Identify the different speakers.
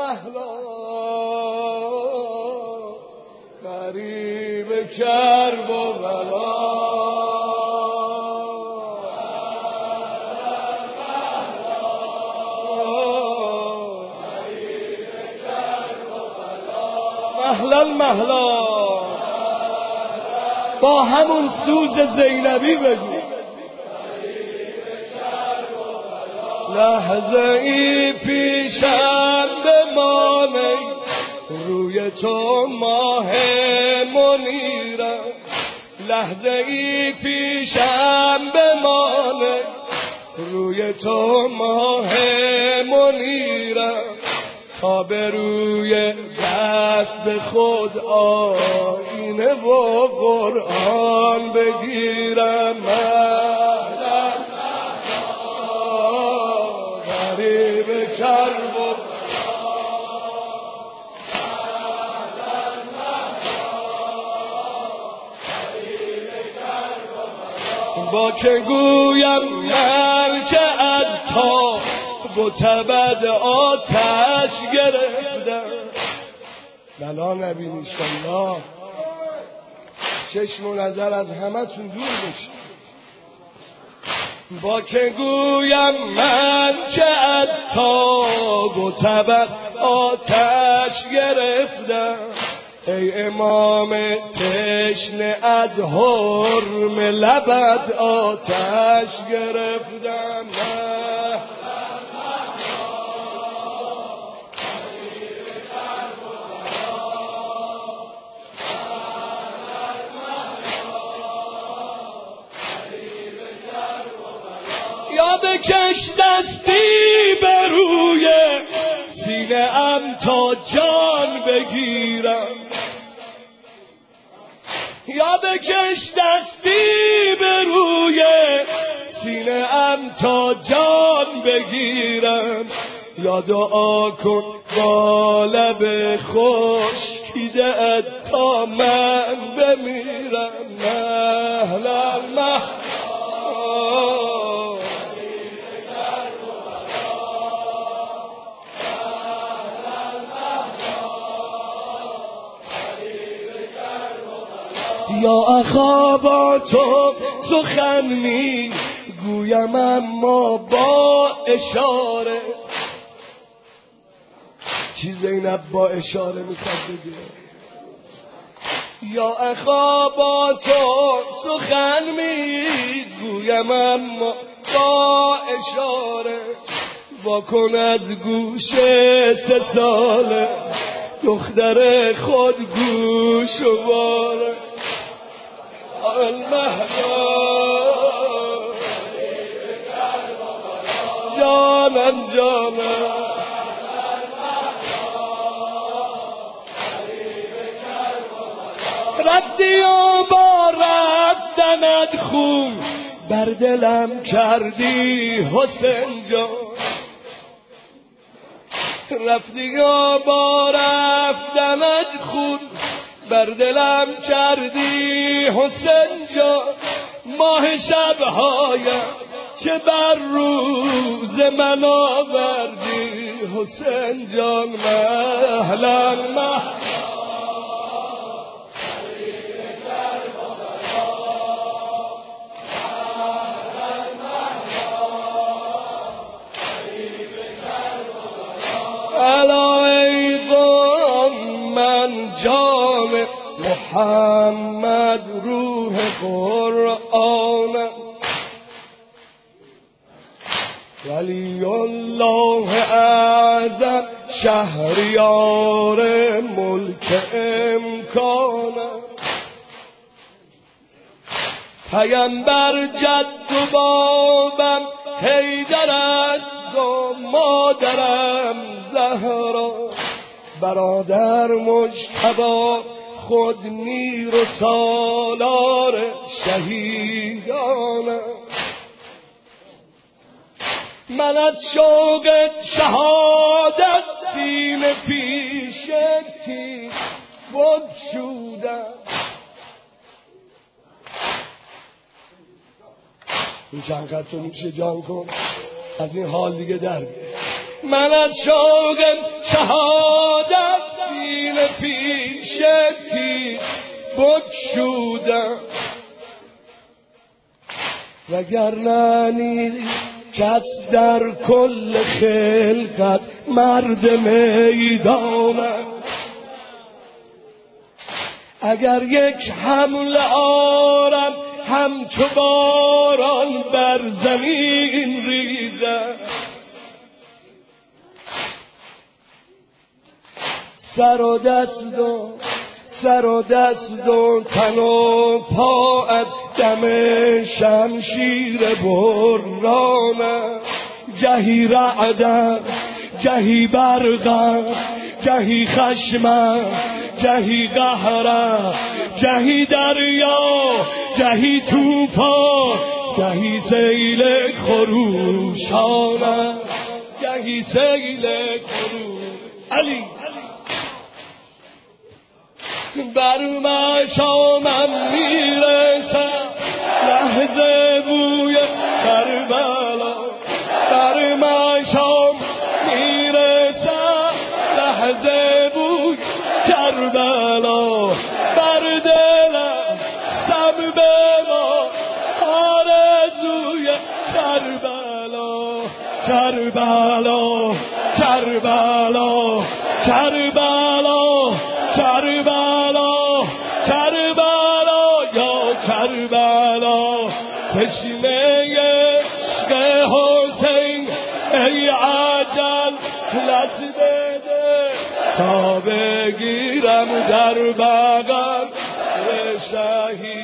Speaker 1: مهلا غریب کرب و بلا مهلا مهلا با همون سوز زینبی بگو لحظه ای پیشم بمانه روی تو ماه منیرم لحظه ای پیشم بمانه روی تو ماه منیرم تا به روی دست خود آینه و قرآن بگیرم غریب کرب و با که گویم من که از تا بتبد آتش گرفتم بلا نبینی انشالله چشم و نظر از همه تون دور بشی با که گویم من که از تاب و تبد آتش گرفتم ای امام تشنه از حرم لبت آتش گرفتم یا بکش دستی به روی سینه ام تا جان بگیرم یا بکش دستی به روی سینه ام تا جان بگیرم یا دعا کن با لب خشکیده ات تا من بمیرم مهلا مهلا یا اخا با تو سخن می گویم اما با اشاره چی زینب با اشاره میخواد بگه یا اخا با تو سخن می گویم اما با اشاره با کن از گوش 3 ساله دختر خود گوش و باره المهلا جانم جانم رفتی و با رفتنت خون بر دلم کردی حسین جان رفتی و با رفتنت خون بر دلم کردی حسین جان ماه شبهایم چه بر روز من آوردی حسین جان مهلا مهلا من جان محمد روح قرآن ولی الله اعظم شهریار ملک امکان پیامبر جد و بابم حیدر است و مادرم زهرا برادر مجتبی خود میر و سالار شهیدانم من از شوق شهادت سینه پیش تیغ بگشودم این چند خط تو میشه جان کن از این حال دیگه در بیه من از شوق شهادت سینه پیش تیر بگشودم، وگرنه نیست کس در کل خلقت مرد میدانم. اگر یک حمله آرم همچو باران بر زمین ریزم، سر و دست و تن و پاعت دم شمشیر برانم. گهی رعدم گهی برقم گهی خشمم گهی قهرم، گهی دریا گهی طوفان گهی سیل خروشانم، گهی سیل خروش. علی بر مشامم میرسم لحظه بوی کربلا، بر مشام میرسم لحظه بوی کربلا، بر دلم سم به ما آرزوی کربلا، کربلا کربلا کربلا کربلا کربلا یا کربلا، تشنه عشق حسین ای عجل لط بده تا بگیرم در بغل شهید.